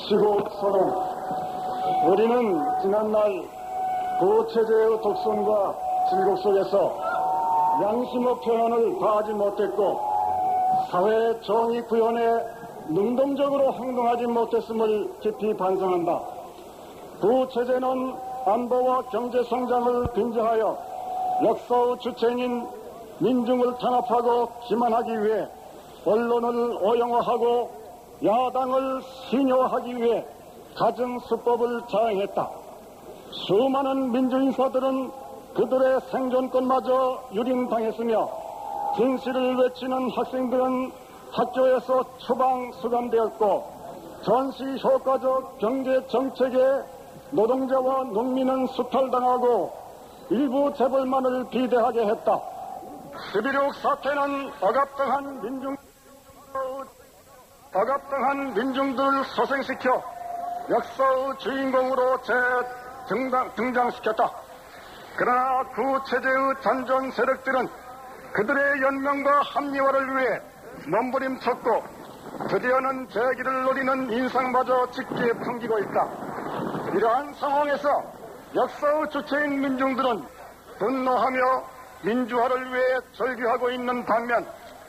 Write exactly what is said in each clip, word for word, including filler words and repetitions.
시국선언. 우리는 지난날 구체제의 독선과 질곡 속에서 양심의 표현을 다하지 못했고 사회 정의 구현에 능동적으로 행동하지 못했음을 깊이 반성한다. 구체제는 안보와 경제성장을 빙자하여 역사의 주체인 민중을 탄압하고 기만하기 위해 언론을 오용화하고 야당을 신여하기 위해 가정수법을 자행했다. 수많은 민주인사들은 그들의 생존권마저 유린당했으며 진실을 외치는 학생들은 학교에서 추방 수감되었고 전시효과적 경제정책에 노동자와 농민은 수탈당하고 일부 재벌만을 비대하게 했다. 십일육 사태는 억압당한 민중, 억압당한 민중들을 소생시켜 역사의 주인공으로 재등장, 등장시켰다. 그러나 구체제의 잔존 세력들은 그들의 연명과 합리화를 위해 몸부림쳤고 드디어는 재기를 노리는 인상마저 짙게 풍기고 있다. 이러한 상황에서 역사의 주체인 민중들은 분노하며 민주화를 위해 절규하고 있는 반면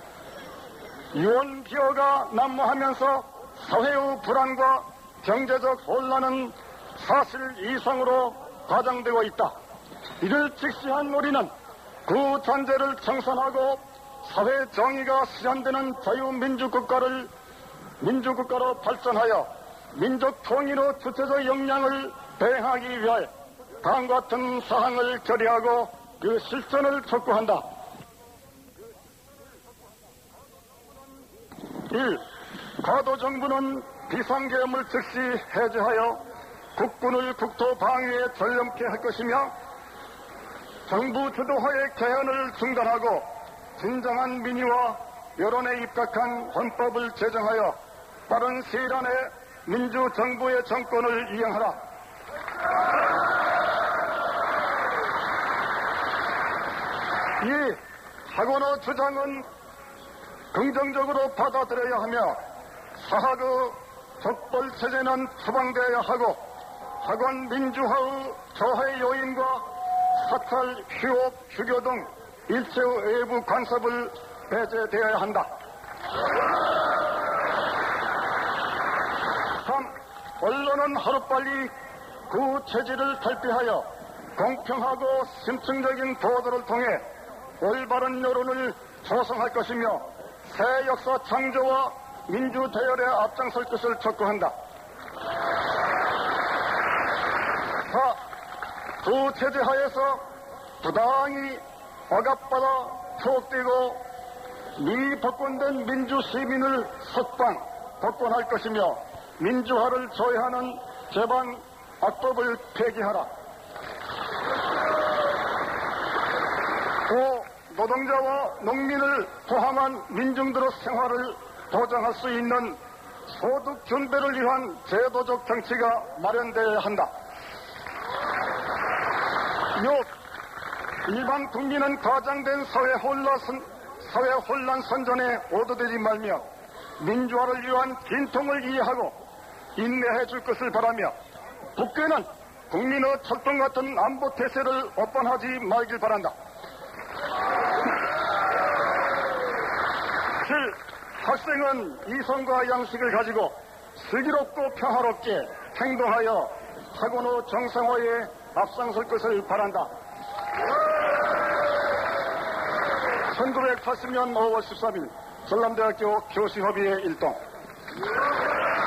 유언 기어가 난무하면서 사회의 불안과 경제적 혼란은 사실 이상으로 과장되고 있다. 이를 직시한 우리는 그 잔재를 청산하고 사회 정의가 실현되는 자유민주국가를 민주국가로 발전하여 민족 통일의 주체적 역량을 대행하기 위하여 다음과 같은 사항을 결의하고 그 실천을 촉구한다. 일. 과도정부는 비상계엄을 즉시 해제하여 국군을 국토 방위에 전념케 할 것이며 정부 주도하에 개헌을 중단하고 진정한 민의와 여론에 입각한 헌법을 제정하여 빠른 시일 안에 민주정부의 정권을 이행하라. 이 학원의 주장은 긍정적으로 받아들여야 하며 사학의 적벌체제는 추방되어야 하고 학원 민주화의 저해 요인과 사찰, 휴업, 휴교 등 일체의 외부 간섭을 배제되어야 한다. 삼. 언론은 하루빨리 그 체질을 탈피하여 공평하고 심층적인 보도를 통해 올바른 여론을 조성할 것이며 새 역사 창조와 민주대열에 앞장설 것을 촉구한다. 사. 두 체제 하에서 부당히 억압받아 투옥되고 미법권된 민주시민을 석방, 복권할 것이며 민주화를 저해하는 제방 악법을 폐기하라. 오. 노동자와 농민을 포함한 민중들의 생활을 보장할 수 있는 소득 분배를 위한 제도적 정치가 마련되어야 한다. 육. 일반 국민은 과장된 사회 혼란, 사회 혼란 선전에 오도되지 말며 민주화를 위한 진통을 이해하고 인내해 줄 것을 바라며 국회는 국민의 철통 같은 안보 태세를 오판하지 말길 바란다. 칠. 학생은 이성과 양식을 가지고 슬기롭고 평화롭게 행동하여 학원의 정상화에 앞장설 것을 바란다. 천구백팔십 년 오월 십삼일 전남대학교 교수협의회 일동.